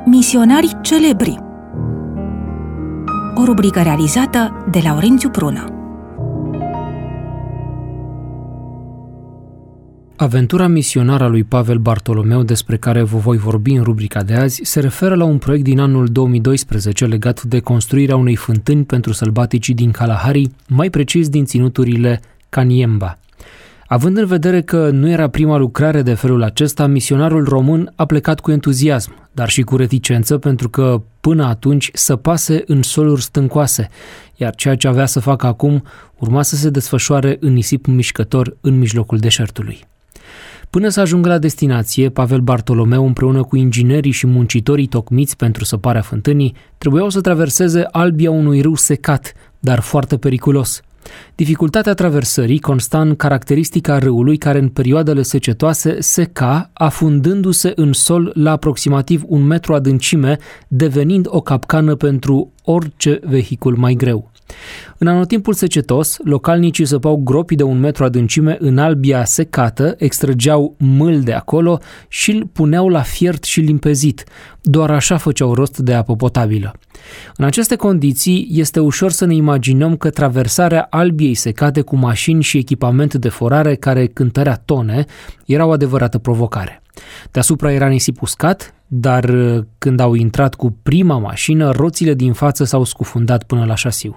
Misionari celebri. O rubrică realizată de Laurențiu Prună. Aventura misionară a lui Pavel Bartolomeu, despre care vă voi vorbi în rubrica de azi, se referă la un proiect din anul 2012 legat de construirea unei fântâni pentru sălbaticii din Kalahari, mai precis din ținuturile Kaniemba. Având în vedere că nu era prima lucrare de felul acesta, misionarul român a plecat cu entuziasm, dar și cu reticență, pentru că până atunci săpase în soluri stâncoase, iar ceea ce avea să facă acum urma să se desfășoare în nisip mișcător în mijlocul deșertului. Până să ajungă la destinație, Pavel Bartolomeu, împreună cu inginerii și muncitorii tocmiți pentru săparea fântânii, trebuiau să traverseze albia unui râu secat, dar foarte periculos. Dificultatea traversării consta în caracteristica râului, care în perioadele secetoase seca, afundându-se în sol la aproximativ 1 metru adâncime, devenind o capcană pentru orice vehicul mai greu. În anotimpul secetos, localnicii săpau gropi de 1 metru adâncime în albia secată, extrăgeau mâl de acolo și îl puneau la fiert și limpezit. Doar așa făceau rost de apă potabilă. În aceste condiții, este ușor să ne imaginăm că traversarea albiei secate cu mașini și echipament de forare care cântărea tone era o adevărată provocare. Deasupra era nisip uscat, dar când au intrat cu prima mașină, roțile din față s-au scufundat până la șasiu.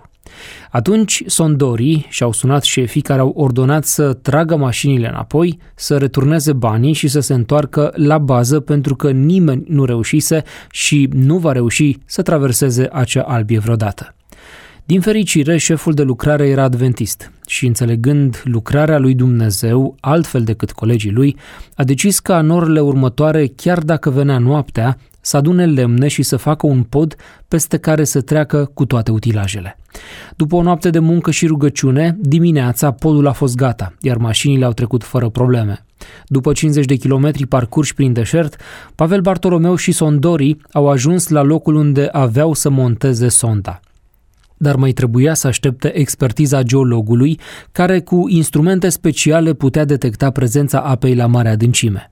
Atunci sondorii și-au sunat șefii care au ordonat să tragă mașinile înapoi, să returneze banii și să se întoarcă la bază, pentru că nimeni nu reușise și nu va reuși să traverseze acea albie vreodată. Din fericire, șeful de lucrare era adventist și, înțelegând lucrarea lui Dumnezeu altfel decât colegii lui, a decis ca în orele următoare, chiar dacă venea noaptea, să adune lemne și să facă un pod peste care să treacă cu toate utilajele. După o noapte de muncă și rugăciune, dimineața podul a fost gata, iar mașinile au trecut fără probleme. După 50 de kilometri parcurși prin deșert, Pavel Bartolomeu și sondorii au ajuns la locul unde aveau să monteze sonda. Dar mai trebuia să aștepte expertiza geologului, care cu instrumente speciale putea detecta prezența apei la mare adâncime.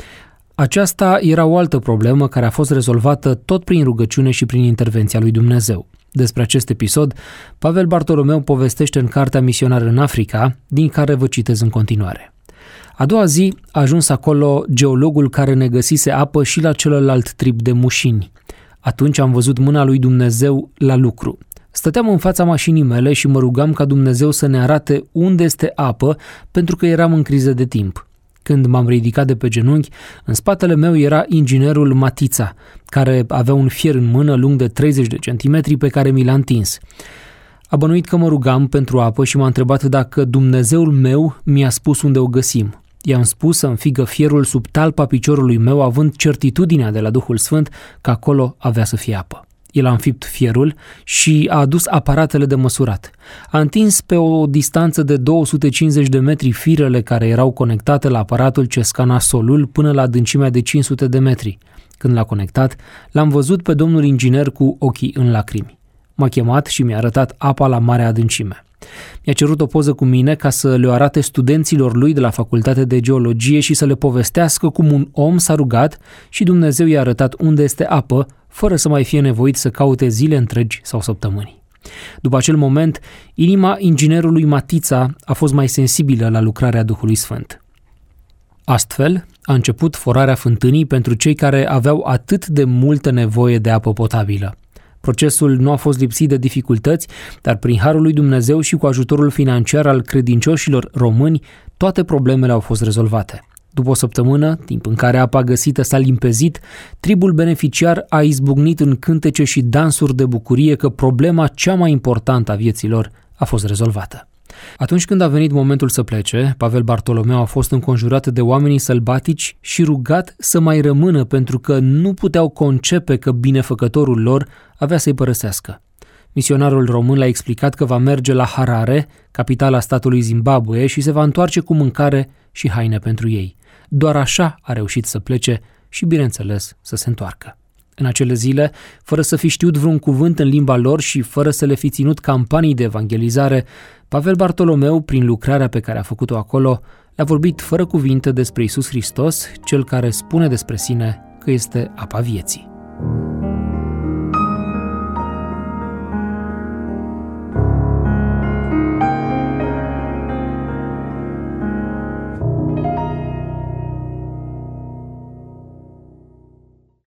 Aceasta era o altă problemă care a fost rezolvată tot prin rugăciune și prin intervenția lui Dumnezeu. Despre acest episod, Pavel Bartolomeu povestește în cartea Misionar în Africa, din care vă citez în continuare. A doua zi a ajuns acolo geologul care ne găsise apă și la celălalt trib de mușini. Atunci am văzut mâna lui Dumnezeu la lucru. Stăteam în fața mașinii mele și mă rugam ca Dumnezeu să ne arate unde este apă, pentru că eram în criză de timp. Când m-am ridicat de pe genunchi, în spatele meu era inginerul Matița, care avea un fier în mână lung de 30 de centimetri pe care mi l-a întins. A bănuit că mă rugam pentru apă și m-a întrebat dacă Dumnezeul meu mi-a spus unde o găsim. I-am spus să înfigă fierul sub talpa piciorului meu, având certitudinea de la Duhul Sfânt că acolo avea să fie apă. El a înfipt fierul și a adus aparatele de măsurat. A întins pe o distanță de 250 de metri firele care erau conectate la aparatul ce scana solul până la adâncimea de 500 de metri. Când l-a conectat, l-am văzut pe domnul inginer cu ochii în lacrimi. M-a chemat și mi-a arătat apa la mare adâncime. Mi-a cerut o poză cu mine ca să le arate studenților lui de la Facultatea de Geologie și să le povestească cum un om s-a rugat și Dumnezeu i-a arătat unde este apă, fără să mai fie nevoit să caute zile întregi sau săptămâni. După acel moment, inima inginerului Matița a fost mai sensibilă la lucrarea Duhului Sfânt. Astfel, a început forarea fântânii pentru cei care aveau atât de multă nevoie de apă potabilă. Procesul nu a fost lipsit de dificultăți, dar prin harul lui Dumnezeu și cu ajutorul financiar al credincioșilor români, toate problemele au fost rezolvate. După o săptămână, timp în care apa găsită s-a limpezit, tribul beneficiar a izbucnit în cântece și dansuri de bucurie că problema cea mai importantă a vieților a fost rezolvată. Atunci când a venit momentul să plece, Pavel Bartolomeu a fost înconjurat de oamenii sălbatici și rugat să mai rămână, pentru că nu puteau concepe că binefăcătorul lor avea să-i părăsească. Misionarul român l-a explicat că va merge la Harare, capitala statului Zimbabwe, și se va întoarce cu mâncare și haine pentru ei. Doar așa a reușit să plece și, bineînțeles, să se întoarcă. În acele zile, fără să fi știut vreun cuvânt în limba lor și fără să le fi ținut campanii de evangelizare, Pavel Bartolomeu, prin lucrarea pe care a făcut-o acolo, le-a vorbit fără cuvinte despre Iisus Hristos, cel care spune despre sine că este apa vieții.